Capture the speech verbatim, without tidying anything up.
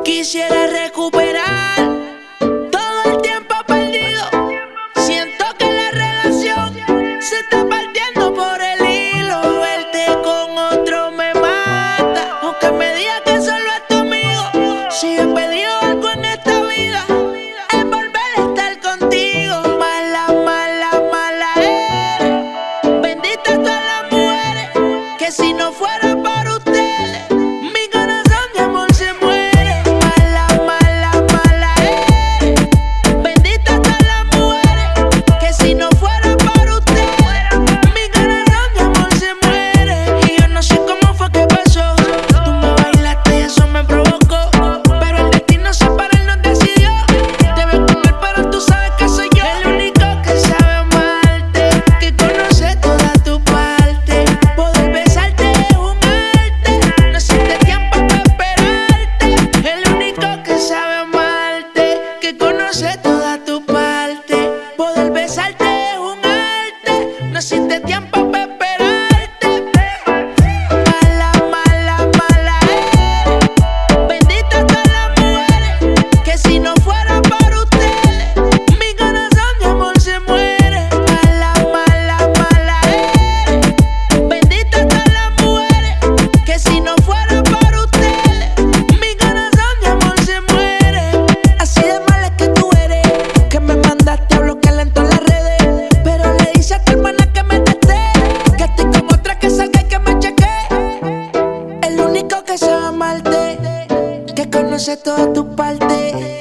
Quisiera recuperar todo el tiempo perdido. Siento que la relación se está partiendo por el hilo. Verte con otro me mata, aunque me diga que solo es tu amigo. Si he pedido algo en esta vida, es volver a estar contigo. Mala, mala, mala eres. Bendita todas las mujeres, que si no fuera por ustedes, mi corazón de amor se muere. Mala, mala, mala eres. Bendita todas las mujeres, que si no fuera por ustedes, mi corazón de amor se muere. Y yo no sé cómo fue que pasó. Tú me bailaste y eso me provocó, pero el destino separarnos decidió. Te veo con él, pero tú sabes que soy yo el único que sabe amarte, que conoce toda tu parte. Poder besarte es un arte, no existe tiempo para esperarte. El único que sabe amarte, que conoce toda tu parte. Poder besarte es un arte, no existe tiempo para esperarte. Mala, mala, mala eres. Bendita todas las mujeres, que si no fuera por ustedes, mi corazón de amor se muere. Mala, mala, mala eres. Bendita todas las mujeres, que si no fuera por ustedes, mi corazón de amor se muere. Así de mala es que tú eres, que me mandaste a bloquearla en todas las redes, pero le dice a tu hermana que me testé, que estoy con otra, que salga y que me cheque. El único que sabe amarte, que conoce toda tu parte.